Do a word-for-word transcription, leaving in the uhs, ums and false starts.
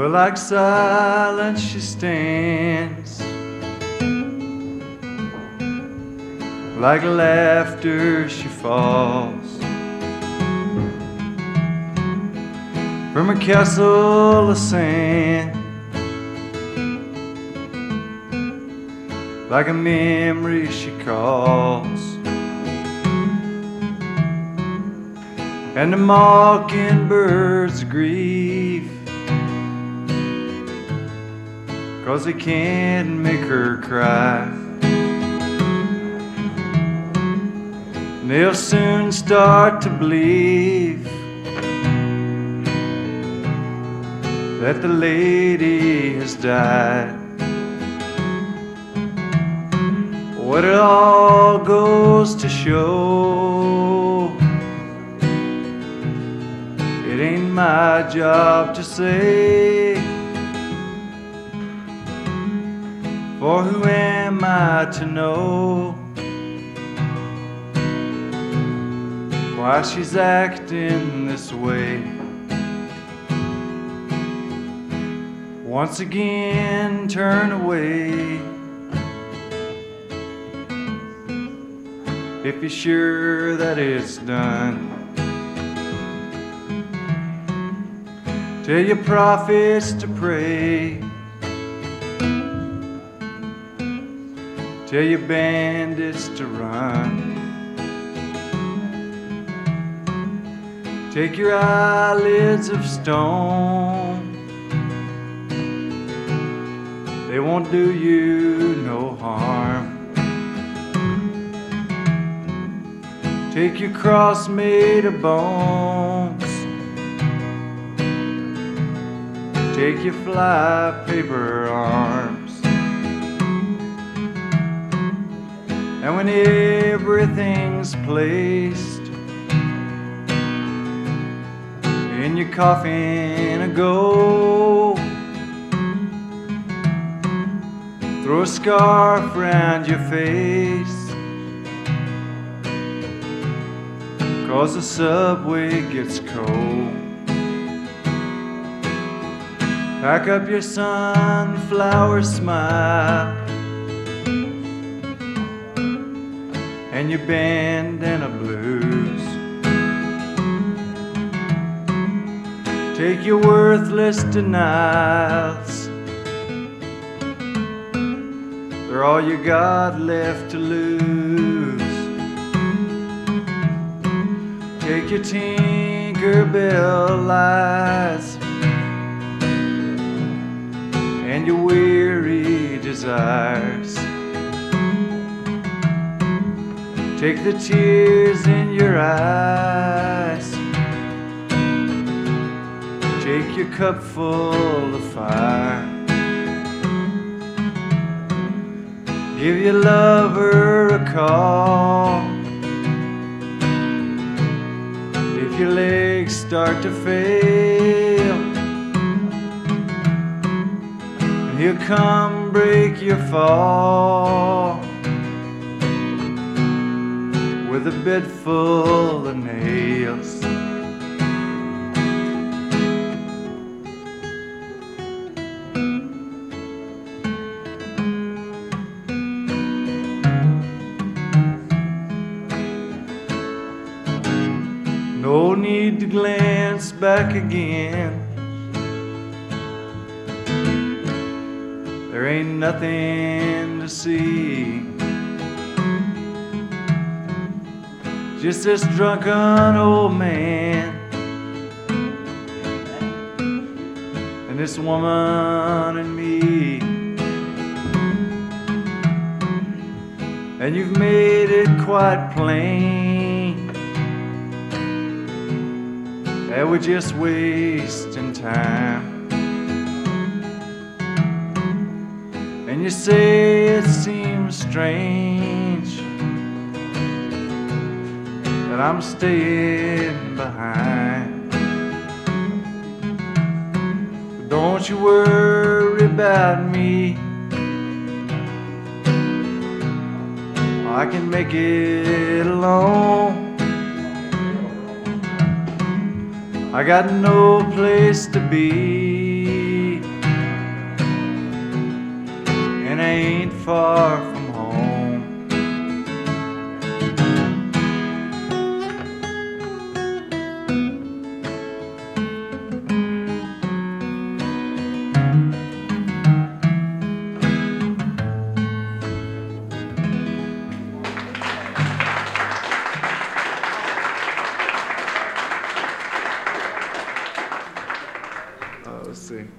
Well, like silence she stands, like laughter she falls from a castle of sand, like a memory she calls, and the mockingbirds grieve, 'cause they can't make her cry. And they'll soon start to believe that the lady has died. What it all goes to show, it ain't my job to say, for who am I to know why she's acting this way? Once again, turn away if you're sure that it's done. Tell your prophets to pray, tell your bandits to run. Take your eyelids of stone, they won't do you no harm. Take your cross made of bones, take your fly paper arms, and when everything's placed in your coffin of gold, throw a scarf around your face, 'cause the subway gets cold. Pack up your sunflower smile and your bandana blues. Take your worthless denials, they're all you got left to lose. Take your Tinkerbell lies and your weary desires. Take the tears in your eyes, take your cup full of fire. Give your lover a call if your legs start to fail, and he'll come break your fall with a bed full of nails. No need to glance back again, there ain't nothing to see, just this drunken old man and this woman and me. And you've made it quite plain that we're just wasting time. And you say it seems strange that I'm staying behind, but don't you worry about me, I can make it alone. I got no place to be, ain't far